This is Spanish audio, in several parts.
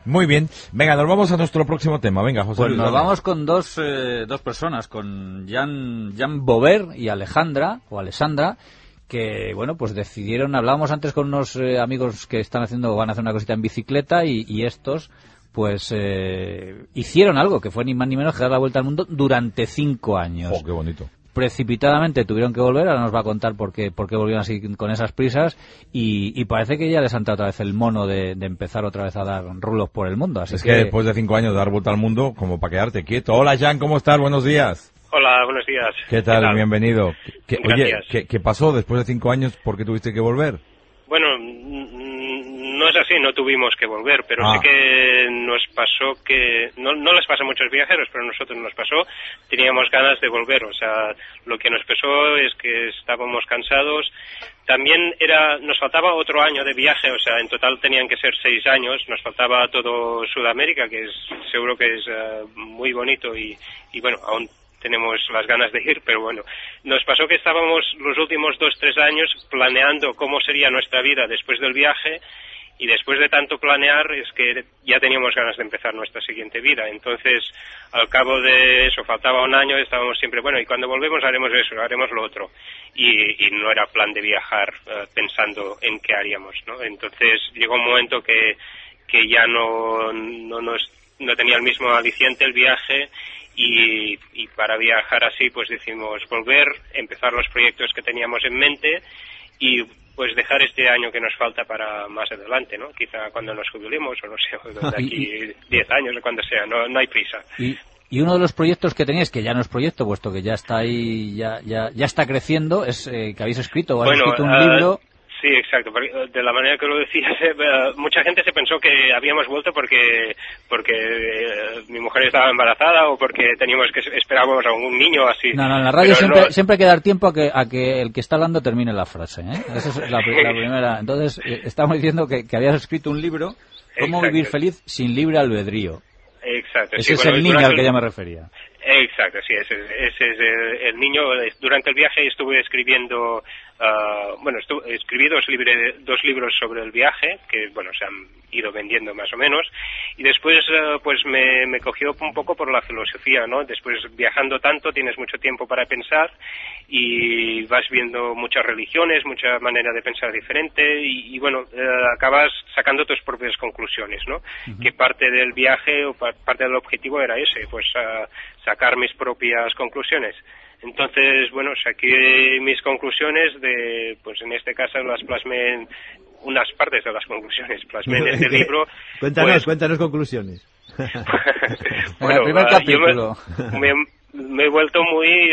Muy bien. Venga, nos vamos a nuestro próximo tema. Venga, José Pues Luis, nos dale. vamos con dos personas, con Jan Bover y Alessandra, que, bueno, pues decidieron, hablábamos antes con unos amigos que van a hacer una cosita en bicicleta y estos, pues, hicieron algo que fue ni más ni menos que dar la vuelta al mundo durante 5 años. Oh, qué bonito. Precipitadamente tuvieron que volver, ahora nos va a contar por qué volvieron así con esas prisas y parece que ya les ha entrado otra vez el mono de empezar otra vez a dar rulos por el mundo. Así Es que después de 5 años de dar vuelta al mundo, como para quedarte quieto. Hola, Jan, ¿cómo estás? Buenos días. Hola, buenos días. ¿Qué tal? Bienvenido. Oye, Gracias. ¿qué pasó después de 5 años? ¿Por qué tuviste que volver? Bueno, no es así, no tuvimos que volver, pero sí que nos pasó que, no les pasa a muchos viajeros, pero a nosotros nos pasó, teníamos ganas de volver, o sea, lo que nos pasó es que estábamos cansados, también nos faltaba otro año de viaje, o sea, en total tenían que ser 6 años, nos faltaba todo Sudamérica, que seguro que es muy bonito y bueno, aún tenemos las ganas de ir, pero bueno, nos pasó que estábamos los últimos 2-3 años planeando cómo sería nuestra vida después del viaje y después de tanto planear es que ya teníamos ganas de empezar nuestra siguiente vida. Entonces, al cabo de eso, faltaba un año, estábamos siempre, bueno, y cuando volvemos haremos eso, haremos lo otro. Y no era plan de viajar pensando en qué haríamos, ¿no? Entonces, llegó un momento que ya no tenía el mismo aliciente el viaje. Y para viajar así pues decidimos volver, empezar los proyectos que teníamos en mente y pues dejar este año que nos falta para más adelante, ¿no? Quizá cuando nos jubilemos o no sé, de aquí 10 años o cuando sea, no hay prisa. Y uno de los proyectos que teníais, que ya no es proyecto, puesto que ya está ahí, ya está creciendo, es que habéis escrito un libro. Sí, exacto. De la manera que lo decías, mucha gente se pensó que habíamos vuelto porque mi mujer estaba embarazada o porque esperábamos a un niño así. No, en la radio siempre hay que dar tiempo a que el que está hablando termine la frase, ¿eh? Esa es la primera. Entonces, estamos diciendo que habías escrito un libro, ¿Cómo vivir feliz sin libre albedrío? Exacto. Ese es el niño al que ya me refería. Exacto, sí, ese es el niño. Durante el viaje estuve escribiendo, escribí 2 libros sobre el viaje, que, bueno, se han ido vendiendo más o menos, y después, pues me cogió un poco por la filosofía, ¿no? Después, viajando tanto, tienes mucho tiempo para pensar, y vas viendo muchas religiones, mucha manera de pensar diferente, y bueno, acabas sacando tus propias conclusiones, ¿no? Uh-huh. Que parte del viaje, o parte del objetivo era ese, pues, sacar mis propias conclusiones. Entonces, bueno, saqué mis conclusiones pues en este caso las plasmé en unas partes de las conclusiones, plasmé en este libro. Cuéntanos conclusiones. Bueno, el primer capítulo. Yo me he vuelto muy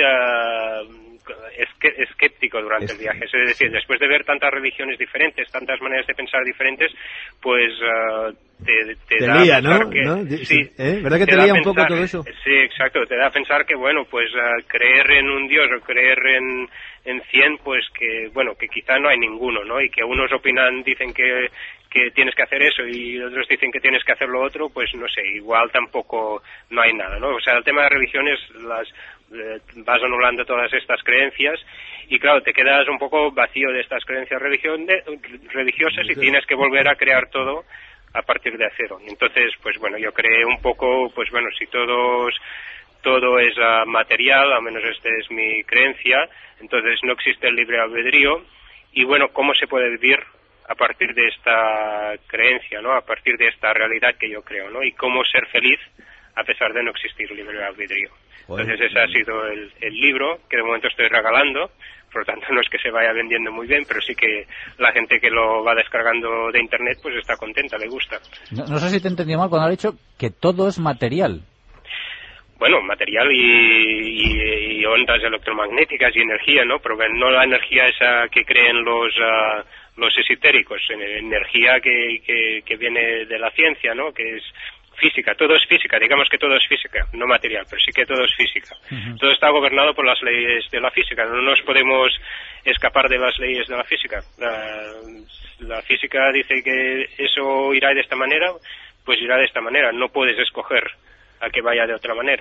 escéptico durante el viaje, es decir, después de ver tantas religiones diferentes, tantas maneras de pensar diferentes, pues te da lía, a pensar ¿no? que, ¿no? sí, ¿Verdad que te lía un poco todo eso? Sí, exacto, te da a pensar que, bueno, pues creer en un Dios o creer en 100, pues que, bueno, que quizá no hay ninguno, ¿no? Y que unos dicen que tienes que hacer eso y otros dicen que tienes que hacer lo otro, pues no sé, igual tampoco no hay nada, ¿no? O sea, el tema de religiones vas anulando todas estas creencias y claro, te quedas un poco vacío de estas creencias religiosas y tienes que volver a crear todo a partir de cero. Entonces, pues bueno, yo creé un poco, pues bueno, si todo es material, al menos esta es mi creencia, entonces no existe el libre albedrío y bueno, ¿cómo se puede vivir a partir de esta creencia, ¿no? A partir de esta realidad que yo creo, ¿no? Y cómo ser feliz a pesar de no existir libre albedrío. Entonces ese ha sido el libro que de momento estoy regalando, por lo tanto no es que se vaya vendiendo muy bien, pero sí que la gente que lo va descargando de internet pues está contenta, le gusta. No sé si te he entendido mal cuando has dicho que todo es material. Bueno, material y ondas electromagnéticas y energía, ¿no? Pero no la energía esa que creen los esotéricos, energía que viene de la ciencia, ¿no? Que es física, todo es física, digamos que todo es física, no material, pero sí que todo es física. Uh-huh. Todo está gobernado por las leyes de la física, no nos podemos escapar de las leyes de la física. La física dice que eso irá de esta manera, pues irá de esta manera, no puedes escoger a que vaya de otra manera, ¿no?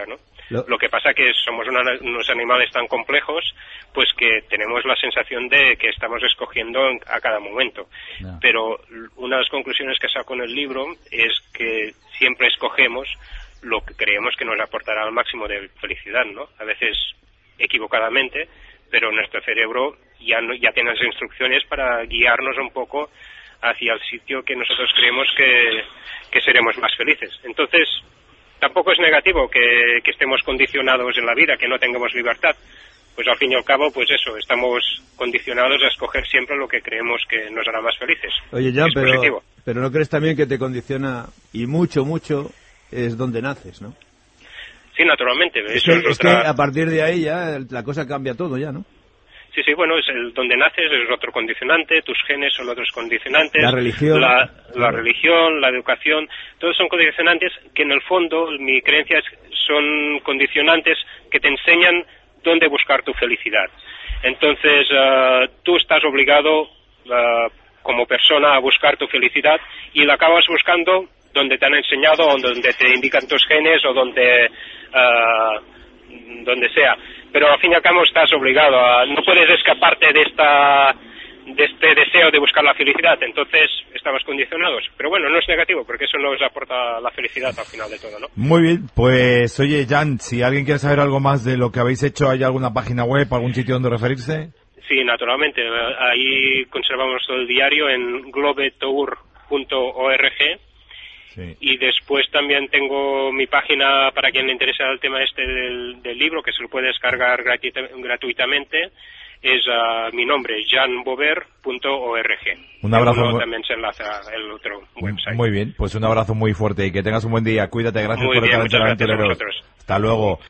Lo que pasa que somos unos animales tan complejos, pues que tenemos la sensación de que estamos escogiendo a cada momento. No. Pero una de las conclusiones que saco en el libro es que siempre escogemos lo que creemos que nos aportará al máximo de felicidad, ¿no? A veces equivocadamente, pero nuestro cerebro ya tiene las instrucciones para guiarnos un poco hacia el sitio que nosotros creemos que seremos más felices. Entonces, tampoco es negativo que estemos condicionados en la vida, que no tengamos libertad. Pues al fin y al cabo, pues eso, estamos condicionados a escoger siempre lo que creemos que nos hará más felices. Oye, Jan, pero ¿no crees también que te condiciona, y mucho, es donde naces, ¿no? Sí, naturalmente. Es que a partir de ahí ya la cosa cambia todo ya, ¿no? Sí, bueno, es donde naces es otro condicionante, tus genes son otros condicionantes. La religión. La religión, la educación, todos son condicionantes que en el fondo, mi creencia es son condicionantes que te enseñan dónde buscar tu felicidad. Entonces, tú estás obligado como persona a buscar tu felicidad y la acabas buscando donde te han enseñado o donde te indican tus genes o donde sea. Pero al fin y al cabo estás obligado no puedes escaparte de este deseo de buscar la felicidad, entonces estamos condicionados. Pero bueno, no es negativo, porque eso nos aporta la felicidad al final de todo, ¿no? Muy bien, pues oye, Jan, si alguien quiere saber algo más de lo que habéis hecho, ¿hay alguna página web, algún sitio donde referirse? Sí, naturalmente, ahí conservamos todo el diario en globetour.org. Sí. Y después también tengo mi página para quien le interesa el tema del libro, que se lo puede descargar gratuitamente. Es mi nombre, janbover.org. Un abrazo. También se enlaza el otro website. Muy bien, pues un abrazo muy fuerte y que tengas un buen día. Cuídate, gracias por estar en Aventureros. Hasta luego.